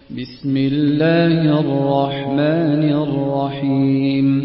بسم الله الرحمن الرحيم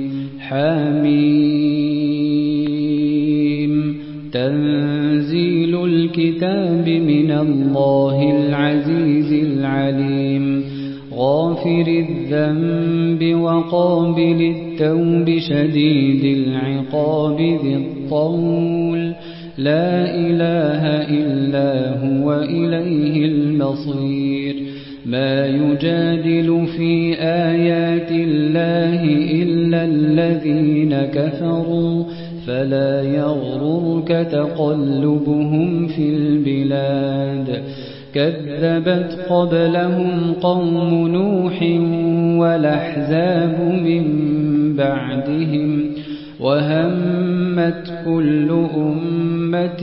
حميم تنزيل الكتاب من الله العزيز العليم غافر الذنب وقابل التوب شديد العقاب ذي الطول لا إله إلا هو إليه المصير ما يجادل في آيات الله إلا الذين كفروا فلا يغررك تقلبهم في البلاد كذبت قبلهم قوم نوح والأحزاب من بعدهم وهمت كل أمة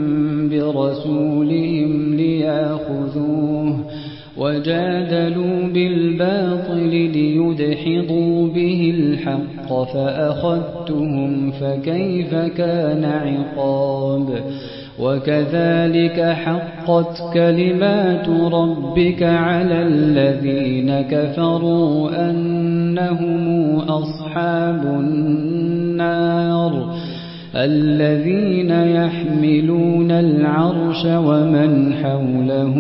برسولهم ليأخذوه وجادلوا بالباطل ليدحضوا به الحق فأخذتهم فكيف كان عقاب وكذلك حقت كلمات ربك على الذين كفروا أنهم أصحاب النار الذين يحملون العرش ومن حوله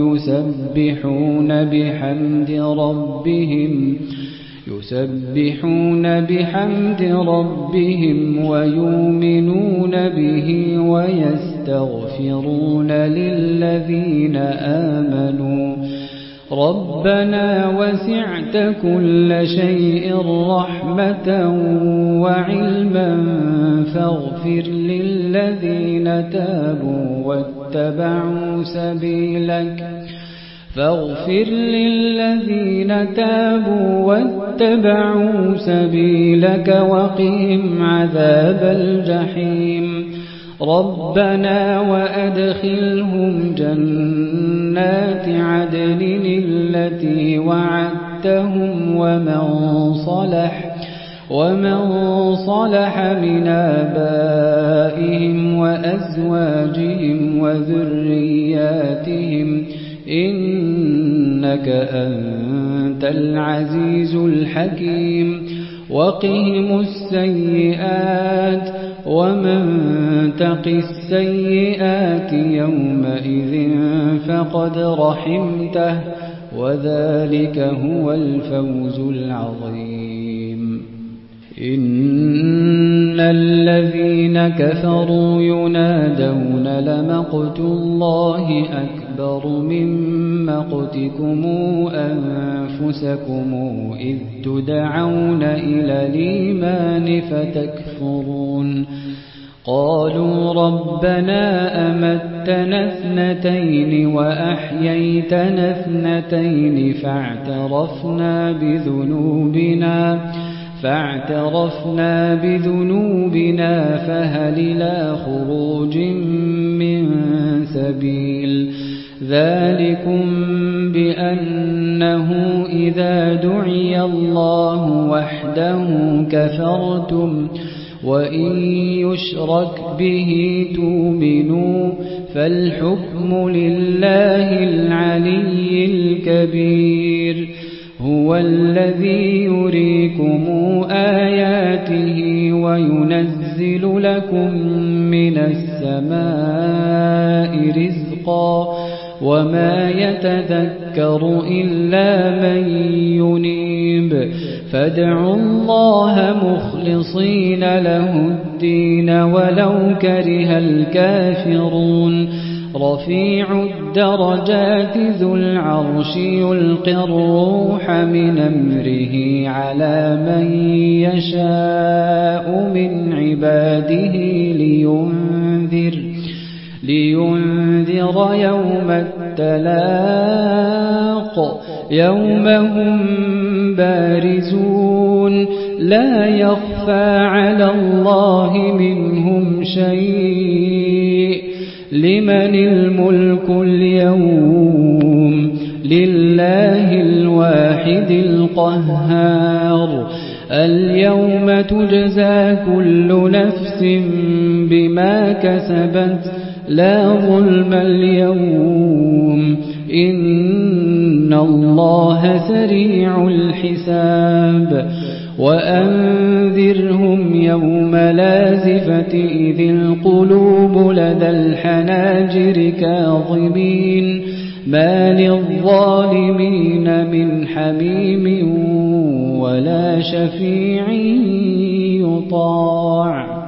يسبحون بحمد ربهم ويؤمنون به ويستغفرون للذين آمنوا ربنا وسعت كل شيء رحمة وعلما فاغفر للذين تابوا واتبعوا سبيلك وقهم عذاب الجحيم ربنا وأدخلهم جنات عدن التي وعدتهم ومن صلح من آبائهم وأزواجهم وذرياتهم إنك أنت العزيز الحكيم وقهم السيئات ومن تق السيئات يومئذ فقد رحمته وذلك هو الفوز العظيم إن الذين كفروا ينادون لمقت الله أكبر من مقتكم أنفسكم إذ تدعون إلى الإيمان فتكفرون قالوا ربنا أمتنا اثنتين وأحييتنا اثنتين فاعترفنا بذنوبنا فهل إلى خروج من سبيل ذلكم بأنه إذا دعي الله وحده كفرتم وإن يشرك به تؤمنوا فالحكم لله العلي الكبير هو الذي يريكم آياته وينزل لكم من السماء رزقا وما يتذكر إلا من ينيب فادعوا الله مخلصين له الدين ولو كره الكافرون رفيع الدرجات ذو العرش يلقي الروح من أمره على من يشاء من عباده لينذر يوم التلاق يوم هم بارزون لا يخفى على الله منهم شيء لمن الملك اليوم لله الواحد القهار اليوم تجزى كل نفس بما كسبت لا ظلم اليوم إن إن الله سريع الحساب وأنذرهم يوم لازفة إذ القلوب لدى الحناجر كاظمين ما للظالمين من حميم ولا شفيع يطاع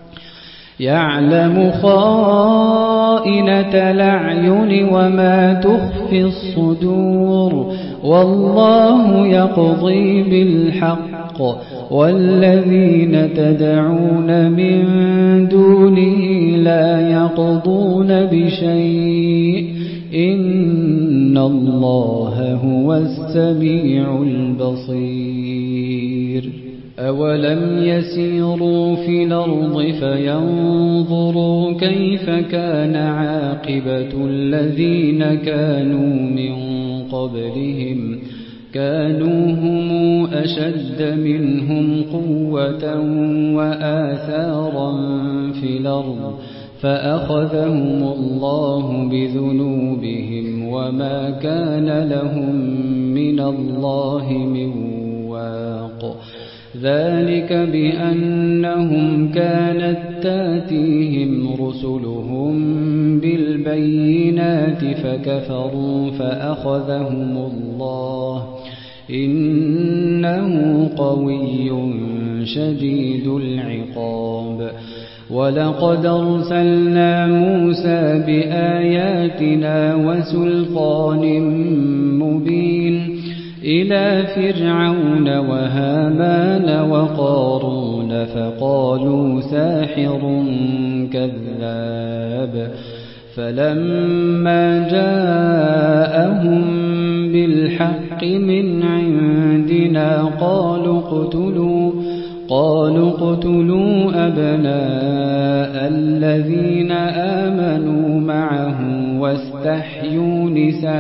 يعلم خائنة الأعين وما تخفي الصدور والله يقضي بالحق والذين تدعون من دونه لا يقضون بشيء إن الله هو السميع البصير أولم يسيروا في الأرض فينظروا كيف كان عاقبة الذين كانوا من قبلهم كانوا هم أشد منهم قوة وآثارا في الأرض فأخذهم الله بذنوبهم وما كان لهم من الله من واق ذلك بأنهم كانت تاتيهم رسلهم بالبينات فكفروا فأخذهم الله إنه قوي شديد العقاب ولقد أرسلنا موسى بآياتنا وسلطان مبين إلى فرعون وهامان وقارون فقالوا ساحر كذاب فلما جاءهم بالحق من عندنا قالوا اقتلوا أبناء الذين آمنوا معه واستحيوا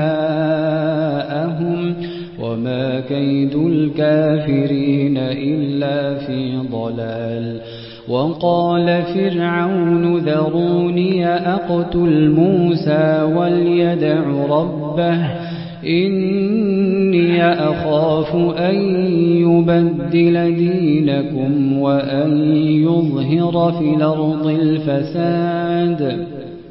نساءهم وما كيد الكافرين إلا في ضلال وقال فرعون ذروني أقتل موسى وليدع ربه إني أخاف أن يبدل دينكم وأن يظهر في الأرض الفساد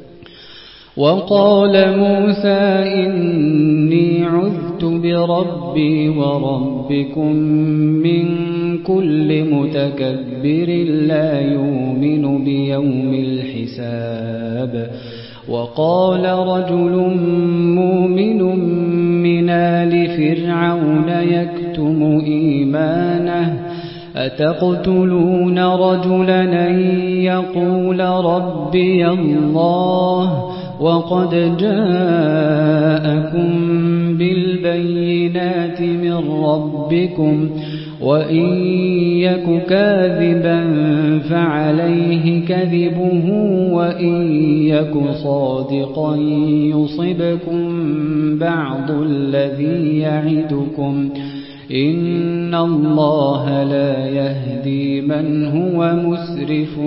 وقال موسى إني عذت بربي وربكم من كل متكبر لا يؤمن بيوم الحساب وقال رجل مؤمن من آل فرعون يكتم إيمانه أتقتلون رجلا أن يقول ربي الله وقد جاءكم بالبينات من ربكم وإن يك كاذبا فعليه كذبه وإن يك صادقا يصبكم بعض الذي يعدكم إن الله لا يهدي من هو مسرف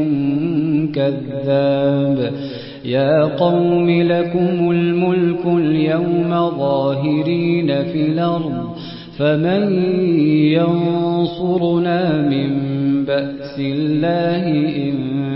كذاب يا قوم لكم الملك اليوم ظاهرين في الأرض فمن ينصرنا من بأس الله إن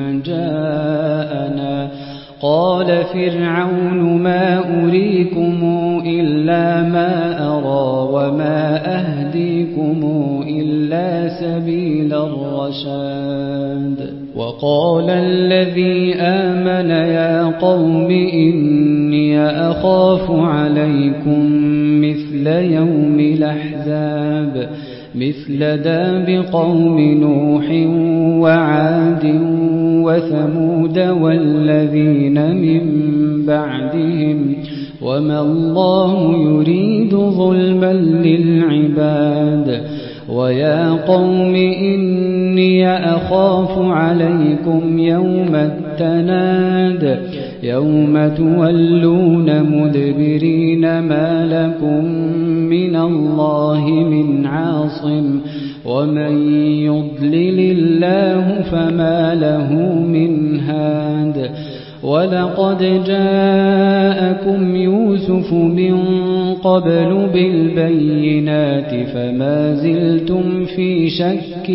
جاءنا قال فرعون ما أريكم إلا ما أرى وما أهديكم إلا سبيل الرشاد وقال الذي آمن يا قوم إني أخاف عليكم مثل يوم الأحزاب مثل داب قوم نوح وعاد وثمود والذين من بعدهم وما الله يريد ظلما للعباد ويا قوم إني أخاف عليكم يوم التناد يوم تولون مدبرين ما لكم من الله من عاصم ومن يضلل الله فما له من هاد ولقد جاءكم يوسف من قبل بالبينات فما زلتم في شك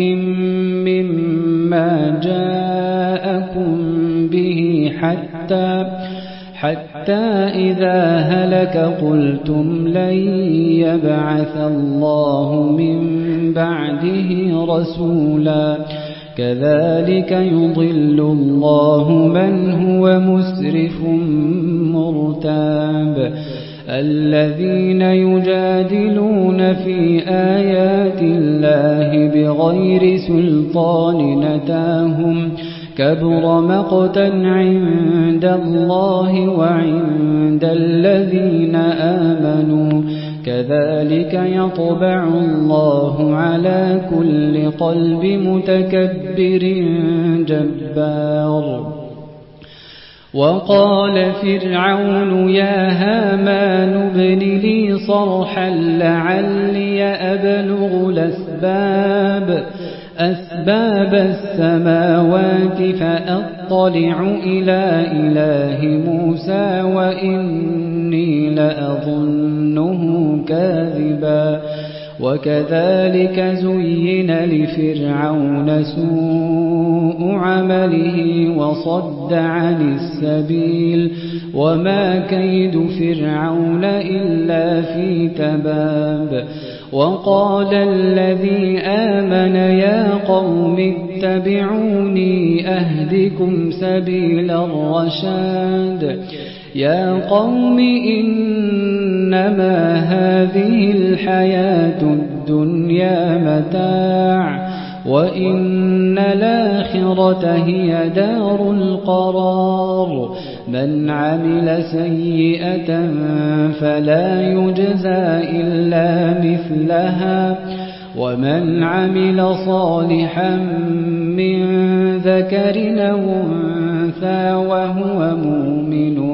مما جاءكم به حتى إذا هلك قلتم لن يبعث الله من بعده رسولا كذلك يضل الله من هو مسرف مرتاب الذين يجادلون في آيات الله بغير سلطان نتاهم كبر مقتا عند الله وعند الذين آمنوا كذلك يطبع الله على كل قلب متكبر جبار وقال فرعون يا هامان ابن لي صرحا لعلي أبلغ أسباب السماوات فأطلع إلى إله موسى وإني لأظنه كاذبا وكذلك زين لفرعون سوء عمله وصد عن السبيل وما كيد فرعون إلا في تباب وقال الذي آمن يا قوم اتبعوني أهدكم سبيل الرشاد يا قوم إنما هذه الحياة الدنيا متاع وإن الآخرة هي دار القرار من عمل سيئة فلا يجزى إلا مثلها ومن عمل صالحا من ذكر أو أنثى وهو مؤمن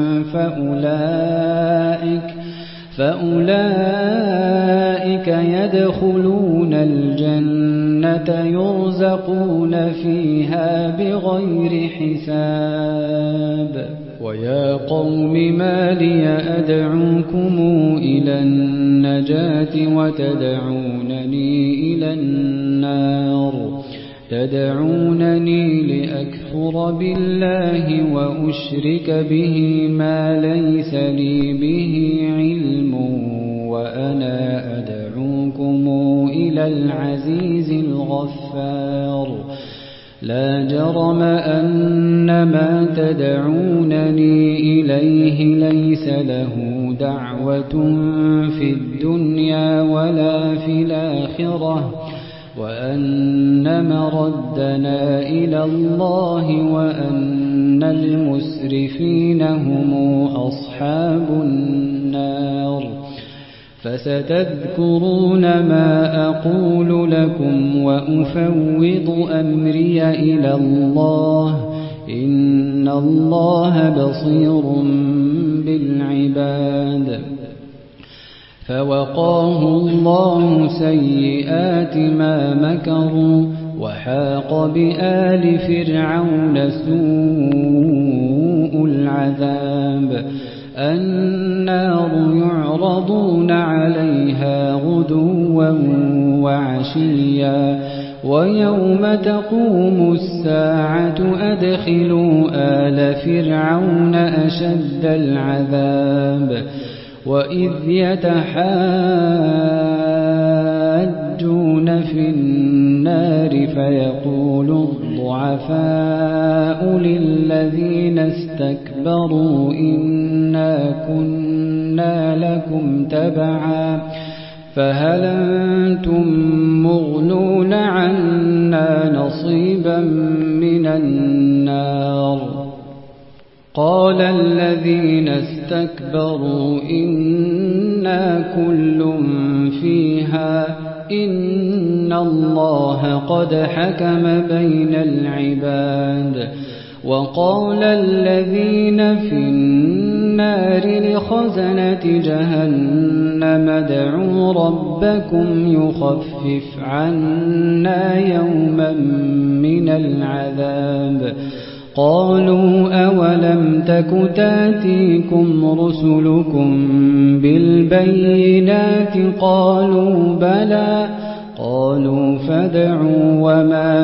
فأولئك يدخلون الجنة يرزقون فيها بغير حساب ويا قوم ما لي أدعوكم إلى النجاة وتدعونني إلى النار تدعونني لأكفر بالله وأشرك به ما ليس لي به علم وأنا أدعوكم إلى العزيز الغفار لا جرم أن ما تدعونني إليه ليس له دعوة في الدنيا ولا في الآخرة وأن مردنا إلى الله وأن المسرفين هم أصحاب النار فستذكرون ما أقول لكم وأفوض أمري إلى الله إن الله بصير بالعباد فوقاه الله سيئات ما مكروا وحاق بآل فرعون سوء العذاب النار يعرضون عليها غدوا وعشيا ويوم تقوم الساعة أدخلوا آل فرعون أشد العذاب وإذ يتحاجون في النار فيقول الضعفاء للذين استكبروا إنا كنا لكم تبعا فهل أنتم مغنون عنا نصيبا من النار قال الذين استكبروا إنا كل فيها إن الله قد حكم بين العباد وقال الذين في النار لخزنة جهنم ادعوا ربكم يخفف عنا يوما من العذاب قالوا أولم تك تاتيكم رسلكم بالبينات قالوا بلى قالوا فادعوا وما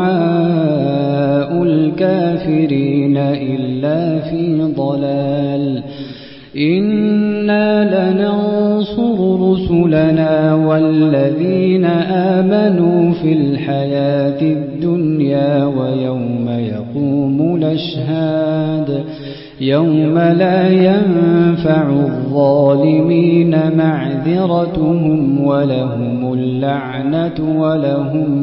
دعاء الكافرين إلا في ضلال إنا لننصر رسلنا والذين آمنوا في الحياة الدنيا ويوم يقوم الأشهاد يوم لا ينفع الظالمين معذرتهم ولهم اللعنة ولهم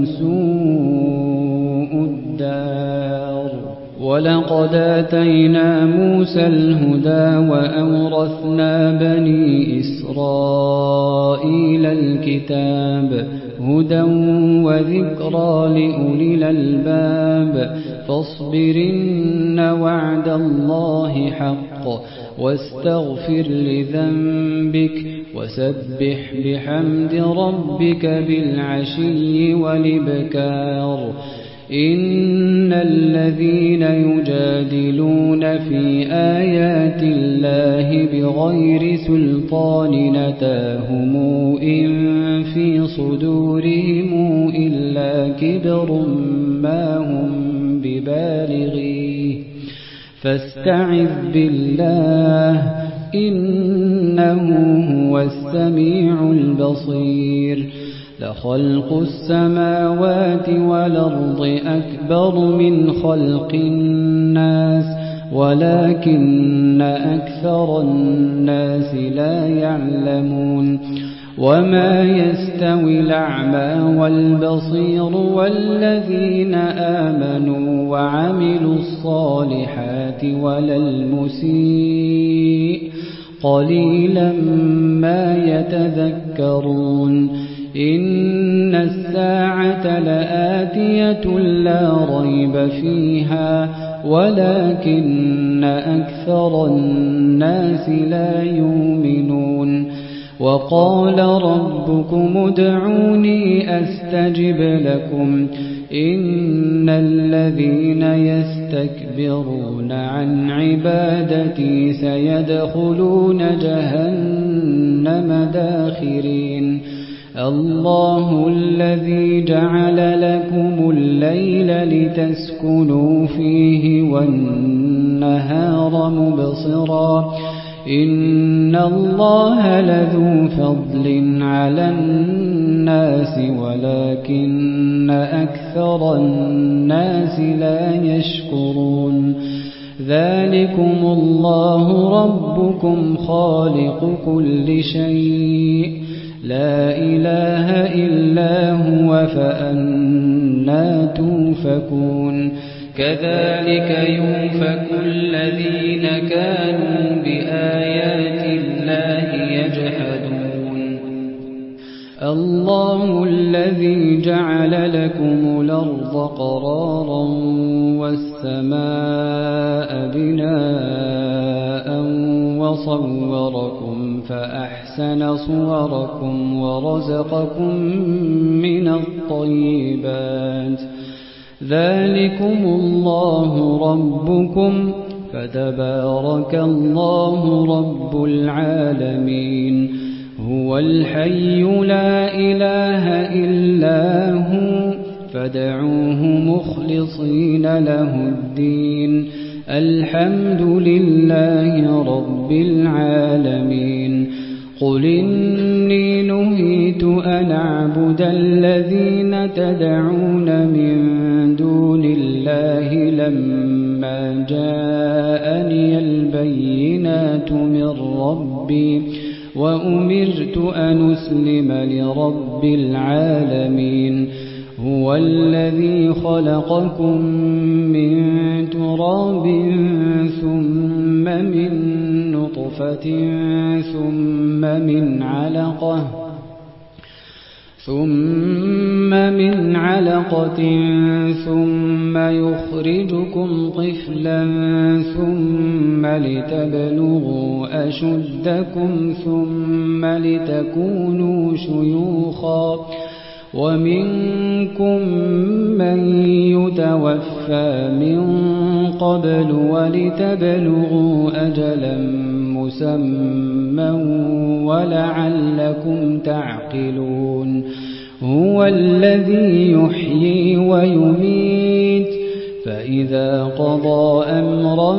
سوء الدار ولقد آتينا موسى الهدى وأورثنا بني إسرائيل الكتاب هدى وذكرى لأولي الألباب فاصبرن وعد الله حق واستغفر لذنبك وسبح بحمد ربك بالعشي والإبكار إن الذين يجادلون في آيات الله بغير سلطان نتاهم إن في صدورهم إلا كبر ما هم ببالغيه فاستعذ بالله إنه هو السميع البصير لخلق السماوات والأرض أكبر من خلق الناس ولكن أكثر الناس لا يعلمون وما يستوي الأعمى والبصير والذين آمنوا وعملوا الصالحات ولا المسيء قليلا ما يتذكرون إن الساعة لآتية لا ريب فيها ولكن أكثر الناس لا يؤمنون وقال ربكم ادعوني أستجب لكم إن الذين يستكبرون عن عبادتي سيدخلون جهنم داخرين الله الذي جعل لكم الليل لتسكنوا فيه والنهار مبصرا إن الله لذو فضل على الناس ولكن أكثر الناس لا يشكرون ذلكم الله ربكم خالق كل شيء لا إله إلا هو فأنى توفكون كذلك يؤفك الذين كانوا بآيات الله يجحدون الله الذي جعل لكم الأرض قرارا والسماء بناء وصوركم فأحسن صوركم ورزقكم من الطيبات ذلكم الله ربكم فتبارك الله رب العالمين هو الحي لا إله إلا هو فادعوه مخلصين له الدين الحمد لله رب العالمين قل إني نهيت أن أعبد الذين تدعون من دون الله لما جاءني البينات من ربي وأمرت أن أسلم لرب العالمين هو الذي خلقكم من تراب ثم من نطفة ثم من علقة ثم يخرجكم طفلا ثم لتبلغوا أشدكم ثم لتكونوا شيوخا ومنكم من يتوفى من قبل ولتبلغوا أجلا مسمى ولعلكم تعقلون هو الذي يحيي ويميت فإذا قضى أمرا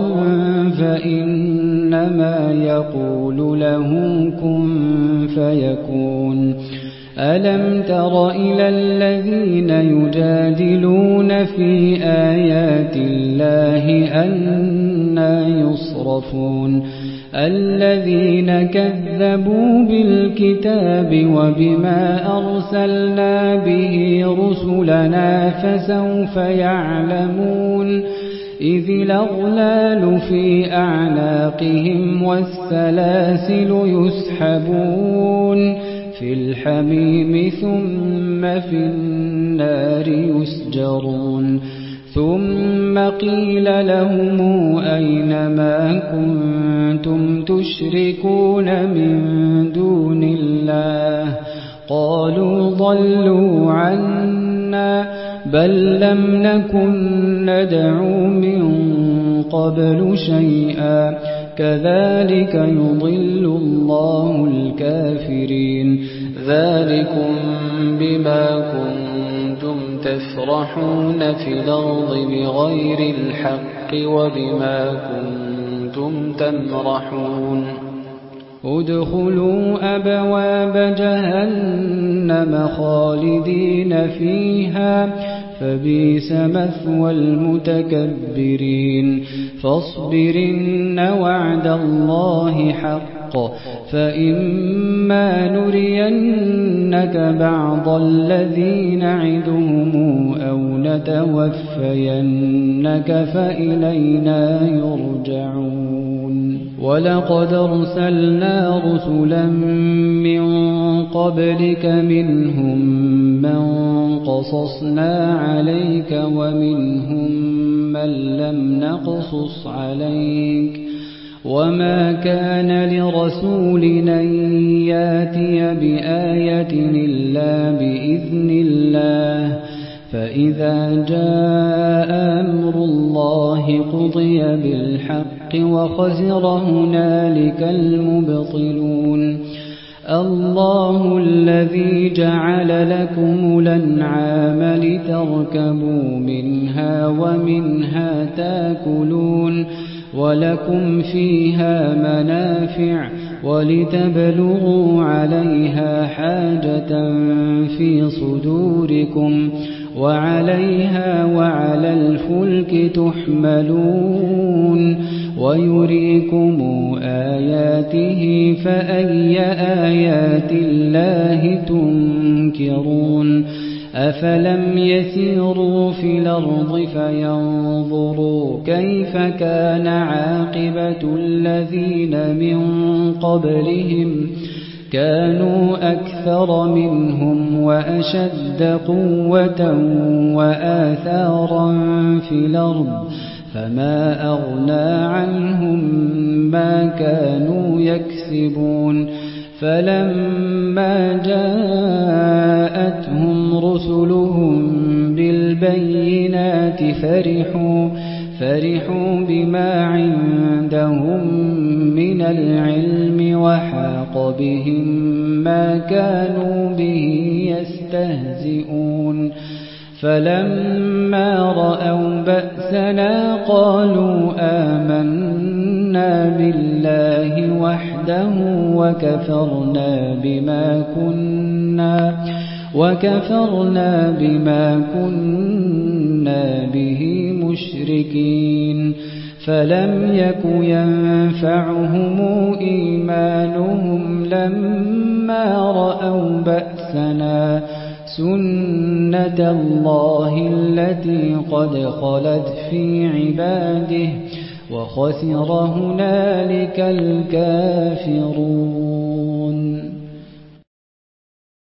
فإنما يقول له كن فيكون ألم تر إلى الذين يجادلون في آيات الله أنى يصرفون الذين كذبوا بالكتاب وبما أرسلنا به رسلنا فسوف يعلمون إذ الأغلال في أعناقهم والسلاسل يسحبون في الحميم ثم في النار يسجرون ثم قيل لهم أين ما كنتم تشركون من دون الله قالوا ضلوا عنا بل لم نكن ندعو من قبل شيئا كذلك يضل الله الكافرين ذلكم بما كنتم تفرحون في الأرض بغير الحق وبما كنتم تمرحون ادخلوا أبواب جهنم خالدين فيها فبئس مثوى المتكبرين فاصبرن وعد الله حق فإما نرينك بعض الذي نعدهم أو نتوفينك فإلينا يرجعون ولقد أرسلنا رسلا من قبلك منهم من قصصنا عليك ومنهم من لم نقصص عليك وما كان لرسول أن ياتي بآية إلا بإذن الله فإذا جاء أمر الله قضي بالحق وخسر هنالك المبطلون الله الذي جعل لكم الأنعام لتركبوا منها ومنها تاكلون ولكم فيها منافع ولتبلغوا عليها حاجة في صدوركم وعليها وعلى الفلك تحملون ويريكم آياته فأي آيات الله تنكرون أفلم يسيروا في الأرض فينظروا كيف كان عاقبة الذين من قبلهم كانوا أكثر منهم وأشد قوة وآثارا في الأرض فما أغنى عنهم ما كانوا يكسبون فلما جاءتهم رسلهم بالبينات فرحوا بما عندهم من العلم وحاق بهم ما كانوا به يستهزئون فلما رأوا بأسنا قالوا آمنا بالله وحده وكفرنا بما كنا به مشركين فلم يك ينفعهم إيمانهم لما رأوا بأسنا سنة الله التي قد خلت في عباده وخسر هنالك الكافرون